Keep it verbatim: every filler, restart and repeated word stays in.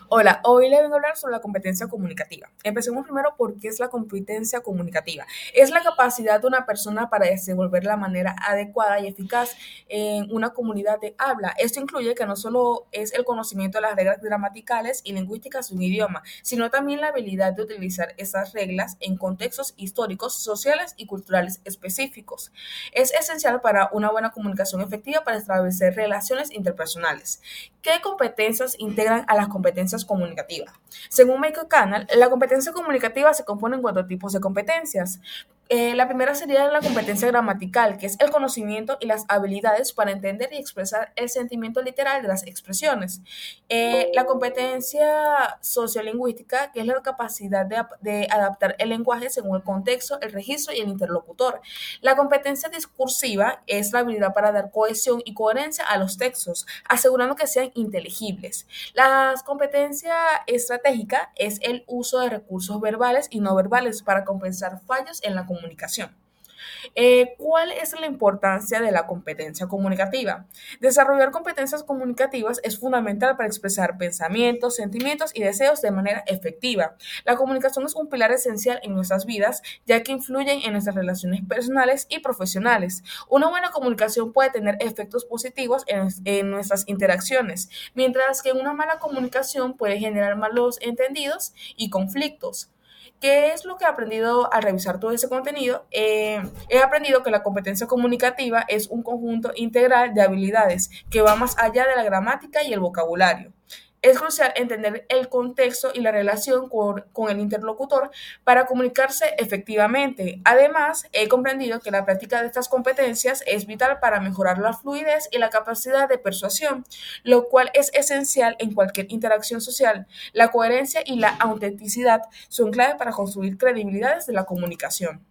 Hola, hoy le vengo a hablar sobre la competencia comunicativa. Empecemos primero por qué es la competencia comunicativa. Es la capacidad de una persona para desenvolver la manera adecuada y eficaz en una comunidad de habla. Esto incluye que no solo es el conocimiento de las reglas gramaticales y lingüísticas de un idioma, sino también la habilidad de utilizar esas reglas en contextos históricos, sociales y culturales específicos. Es esencial para una buena comunicación efectiva para establecer relaciones interpersonales. ¿Qué competencias integran a las competencias comunicativas? Según Michael Canal, la competencia comunicativa se compone en cuatro tipos de competencias. Eh, la primera sería la competencia gramatical, que es el conocimiento y las habilidades para entender y expresar el sentimiento literal de las expresiones. Eh, la competencia sociolingüística, que es la capacidad de, de adaptar el lenguaje según el contexto, el registro y el interlocutor. La competencia discursiva es la habilidad para dar cohesión y coherencia a los textos, asegurando que sean inteligibles. La competencia estratégica es el uso de recursos verbales y no verbales para compensar fallos en la comunicación. Eh, ¿Cuál es la importancia de la competencia comunicativa? Desarrollar competencias comunicativas es fundamental para expresar pensamientos, sentimientos y deseos de manera efectiva. La comunicación es un pilar esencial en nuestras vidas, ya que influyen en nuestras relaciones personales y profesionales. Una buena comunicación puede tener efectos positivos en, en nuestras interacciones, mientras que una mala comunicación puede generar malos entendidos y conflictos. ¿Qué es lo que he aprendido al revisar todo ese contenido? Eh, he aprendido que la competencia comunicativa es un conjunto integral de habilidades que va más allá de la gramática y el vocabulario. Es crucial entender el contexto y la relación con, con el interlocutor para comunicarse efectivamente. Además, he comprendido que la práctica de estas competencias es vital para mejorar la fluidez y la capacidad de persuasión, lo cual es esencial en cualquier interacción social. La coherencia y la autenticidad son clave para construir credibilidad desde la comunicación.